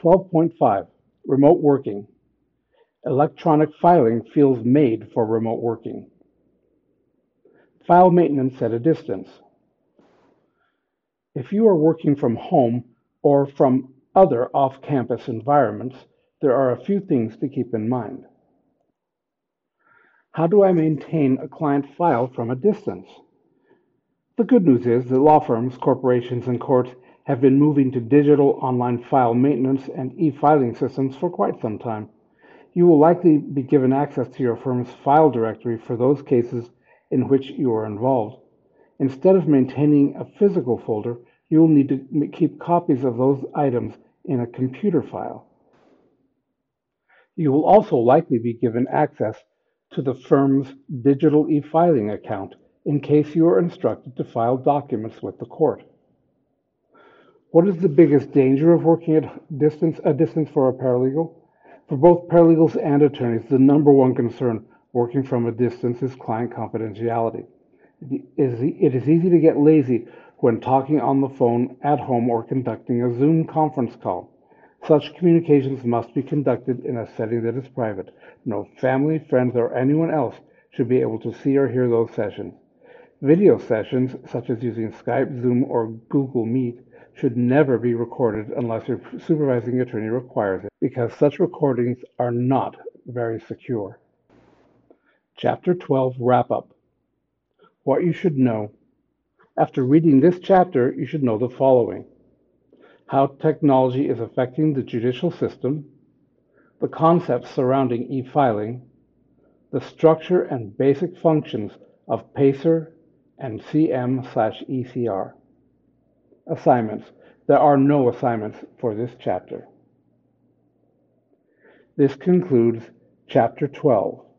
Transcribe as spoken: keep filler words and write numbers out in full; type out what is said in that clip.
twelve point five. Remote working. Electronic filing feels made for remote working. File maintenance at a distance. If you are working from home or from other off-campus environments, there are a few things to keep in mind. How do I maintain a client file from a distance? The good news is that law firms, corporations, and courts have been moving to digital online file maintenance and e-filing systems for quite some time. You will likely be given access to your firm's file directory for those cases in which you are involved. Instead of maintaining a physical folder, you will need to keep copies of those items in a computer file. You will also likely be given access to the firm's digital e-filing account in case you are instructed to file documents with the court. What is the biggest danger of working at distance, a distance for a paralegal? For both paralegals and attorneys, the number one concern working from a distance is client confidentiality. It is easy to get lazy when talking on the phone at home or conducting a Zoom conference call. Such communications must be conducted in a setting that is private. No family, friends, or anyone else should be able to see or hear those sessions. Video sessions, such as using Skype, Zoom, or Google Meet, should never be recorded unless your supervising attorney requires it, because such recordings are not very secure. Chapter twelve Wrap-Up. What you should know. After reading this chapter, you should know the following: how technology is affecting the judicial system, the concepts surrounding e-filing, the structure and basic functions of PACER and C M slash E C R. Assignments. There are no assignments for this chapter. This concludes Chapter twelve.